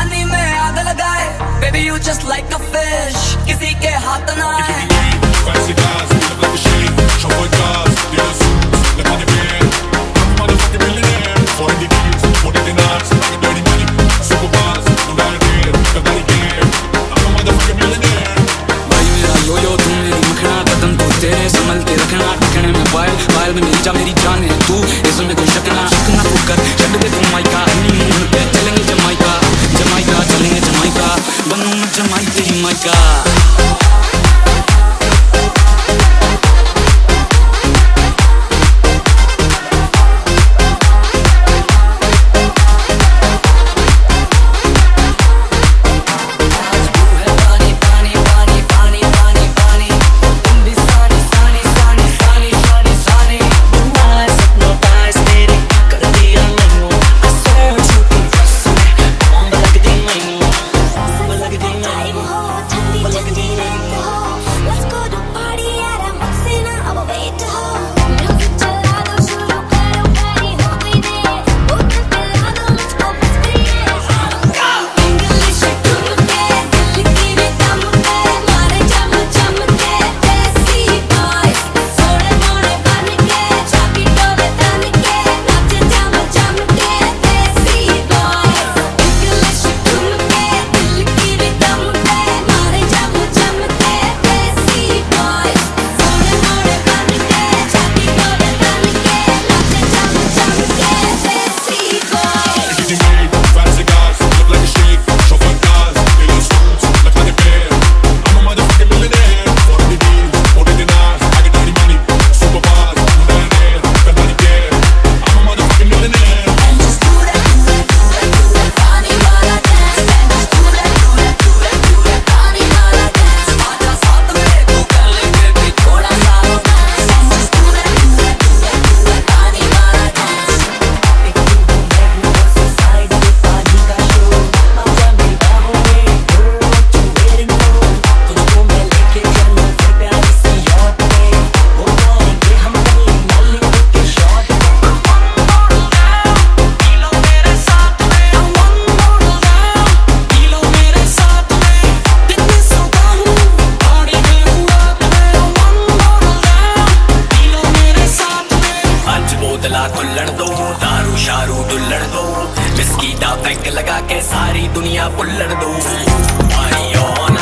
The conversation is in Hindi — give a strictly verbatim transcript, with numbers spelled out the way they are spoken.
पानी में आग लगाए, baby you just like a fish, किसी के हाथ ना आए। संभलते रखना ठिकाने में वायल वायल में मेरी जा मेरी जान है तू, इसमें कोई शक ना शक ना तू कर। छड़ दे तू माइका हनीमून पे चलेंगे जमाइका, जमाइका चलेंगे जमाइका, बनूं मैं जमाई तेरी माइका। कुल्लड़ दो दारू शारू दुल्लड़ दो, बिस्की दा पैक लगा के सारी दुनिया पुल्लड़ दो।